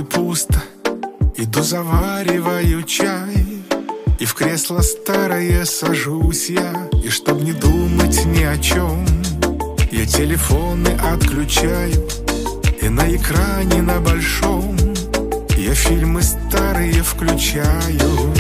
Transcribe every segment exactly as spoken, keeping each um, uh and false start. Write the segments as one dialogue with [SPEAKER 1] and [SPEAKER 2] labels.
[SPEAKER 1] столе пусто, иду завариваю чай, и в кресло старое сажусь я, и чтоб не думать ни о чем, я телефоны отключаю, и на экране на большом я фильмы старые включаю.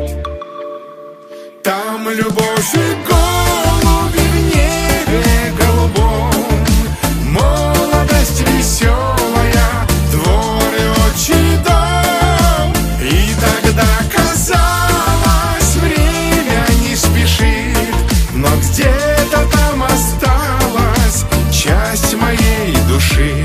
[SPEAKER 1] Там любовь и голуби в небе голубом, молодость веселая, двор и отчий дом. И тогда казалось, время не спешит, но где-то там осталась часть моей души.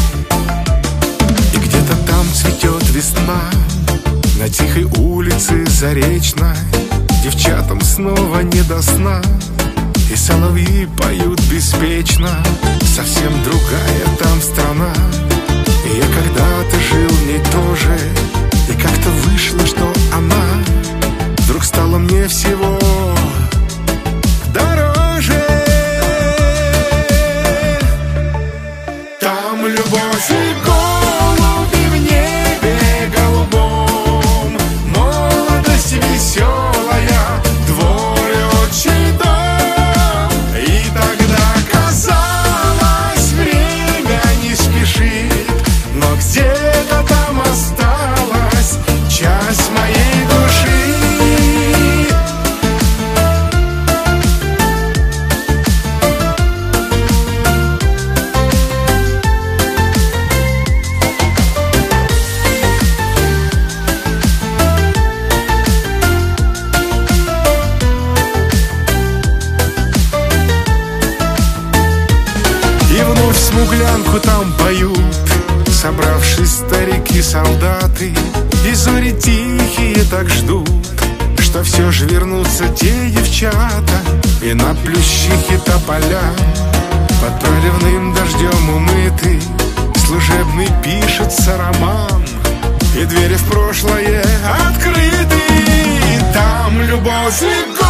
[SPEAKER 1] И где-то там цветет весна на тихой улице Заречной. Девчатам снова не до сна, и соловьи поют беспечно. Совсем другая там страна, и я когда-то жил в ней тоже. И как-то вышло, что она вдруг стала мне всего дороже. Там любовь и голуби в небе голубом, молодость веселая, двор и отчий дом. И тогда казалось, время не спешит, но где-то там осталась часть моей души. Смуглянку там поют, собравшись старики-солдаты, и зори тихие так ждут, что все ж вернутся те девчата, и на плющихе тополя под проливным дождем умытый служебный пишется роман, и двери в прошлое открыты. Там любовь и